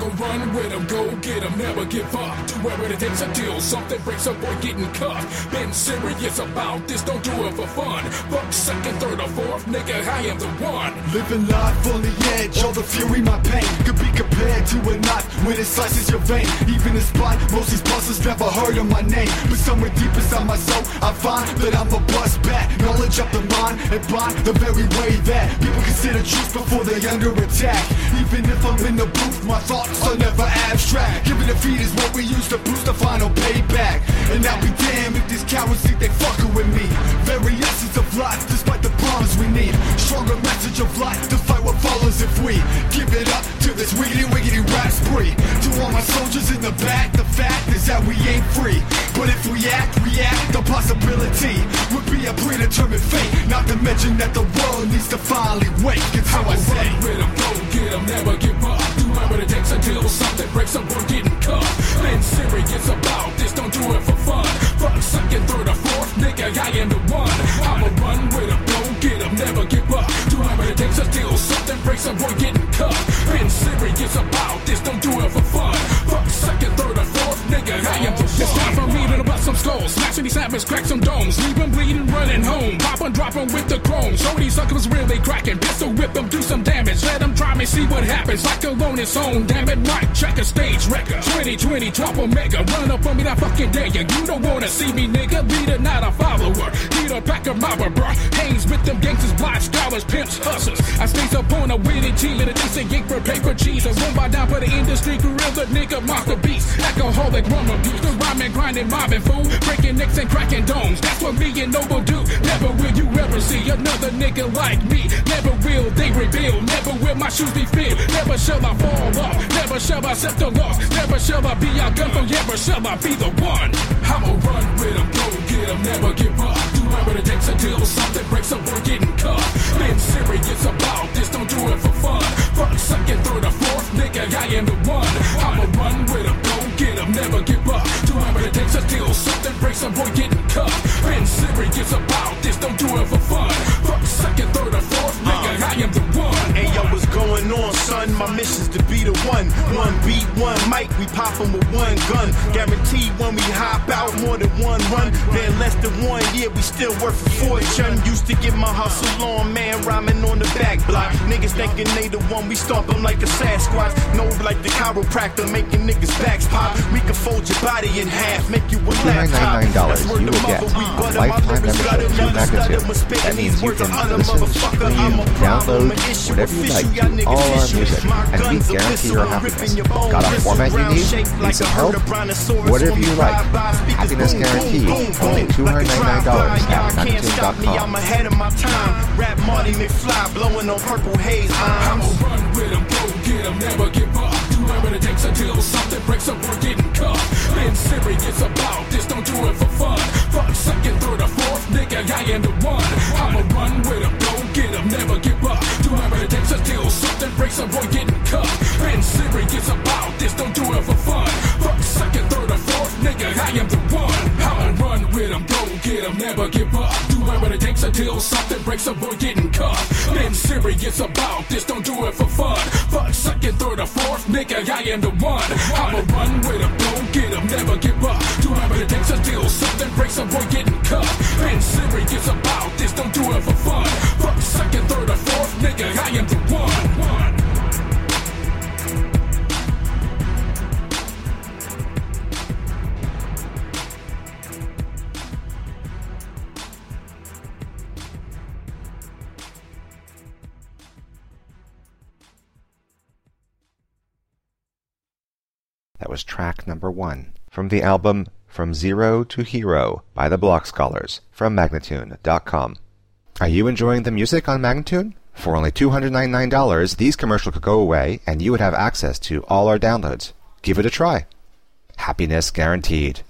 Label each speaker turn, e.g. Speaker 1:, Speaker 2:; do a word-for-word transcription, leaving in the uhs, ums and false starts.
Speaker 1: gon' run with them, go get them, never give up. Do whatever it takes until something breaks up or getting cuffed. Been serious about this, don't do it for fun. Fuck second, third, or fourth, nigga, I am the one.
Speaker 2: Living life on the edge, all the fury, my pain could be compared to a knife when it slices your vein. Even in spite, most these busters never heard of my name, but somewhere deep inside my soul, I find that I'm a bust back. Knowledge up the mind and blind the very way that people consider truth before they under attack. Even if I'm in the booth, my thoughts are never abstract. Giving a feed is what we use to boost the final payback. And I'll be damned if these cowards think they fucking with me. Very essence of life, despite the problems we need. Stronger message of life to fight what follows if we give it up to this wiggity wiggity rap spree. To all my soldiers in the back, the fact is that we ain't free. But if we act, react, the possibility would be a predetermined fate. Not to mention that the world needs to finally wake. It's how I say.
Speaker 1: Run with them, go get them, never give up. Do whatever it takes until something breaks up or getting cuffed. Been serious about this, don't do it for fun. Fuck second, third, or fourth, nigga, I am the one. I'ma run with them, go get them, never give up. Do whatever it takes until something breaks up or getting cuffed. Been serious about this, don't do it for fun. Fuck second, third, or fourth, nigga, I am the one. It's time for me to bust some skulls, smashing these habits, crack some domes, leave them bleeding, running home, pop and drop them with the chrome. Show these suckers really cracking, pistol whip them, do some damage, let them try me, see what happens. Like alone its own, damn it, right, check a stage record. twenty twenty, drop Omega, run up on me, that fucking dare ya. You don't wanna see me, nigga, leader, not a follower. Lead a pack of mobber, bruh. Hangs with them gangsters, blind scholars, pimps, hustlers. I stays up on a winning team in a decent yank for paper cheese. I won't buy down for the industry, gorilla, nigga, mock a beast. Alcoholic, rum abuse, the rhyming, grinding, mobbing, fool. Breaking necks and cracking domes, that's what me and Noble do. Never will you ever see another nigga like me. Never will they reveal, never will my shoes be filled. Never shall I fall off, never shall I accept the loss. Never shall I be outgunned, never shall I be the one. I'ma run with them, go get them, never give up. Do whatever it takes until something breaks up or getting cuffed. Been serious about this, don't do it for fun. Fuck second, third, or fourth, nigga, I am the one. I'ma run with them, go get them, never give up. Do whatever it takes until something breaks up or getting cuffed. Been serious about this, don't do it for fun. Fuck second, third, or fourth, nigga, uh. I am the one.
Speaker 3: Hey yo, what's going on, son? My mission's to be the one. One beat, one mic, we pop 'em with one gun. Guaranteed when we hop out, more than one run. Then less than one year, we still worth a fortune. Used to get my hustle on, man, rhyming on the back block. Niggas thinking they the one, we stomp 'em like a Sasquatch. No, like the chiropractor, making niggas backs pop. We can fold your body in half, make you a laptop.
Speaker 4: That's where the mother we butter. My lyrics gutter, none stutter, my spitting these words of other motherfucker. I'm a problem, an issue, official, y'all niggas issues. My guns are whistle, ripping your bones. Got a format you need? Need some help? Whatever you like. Happiness guaranteed. Only two hundred ninety-nine dollars at Magnatune dot com.
Speaker 3: I'm ahead of my time. Rap Marty McFly, blowing on purple haze.
Speaker 1: I'ma run with them, go get them, never give up. Do whatever it takes until something breaks up or getting cuffed. Been serious about this, don't do it for fun. Fuck second, third, or fourth, nigga, I am the one. I'ma run with them, go get them, never give up. Do whatever it takes until something breaks up or getting cuffed. Been serious about this, don't do it for fun. Fuck second, third, or fourth, nigga, I am the one. I'ma run with them, go get them, never give up. Do whatever it takes until something breaks up or getting cuffed. Been serious about this, don't do it for fun. Fuck second, third, or fourth, nigga, I am the one. I'ma run with them, go get them, never give up. Do whatever it takes until something breaks up or getting cuffed. Been serious about this, don't do it for fun. Fuck second, third, or fourth, nigga, I am the one.
Speaker 4: That was track number one from the album From Zero to Hero by the Block Scholars from Magnatune dot com. Are you enjoying the music on Magnatune? For only two hundred ninety-nine dollars, these commercials could go away and you would have access to all our downloads. Give it a try. Happiness guaranteed.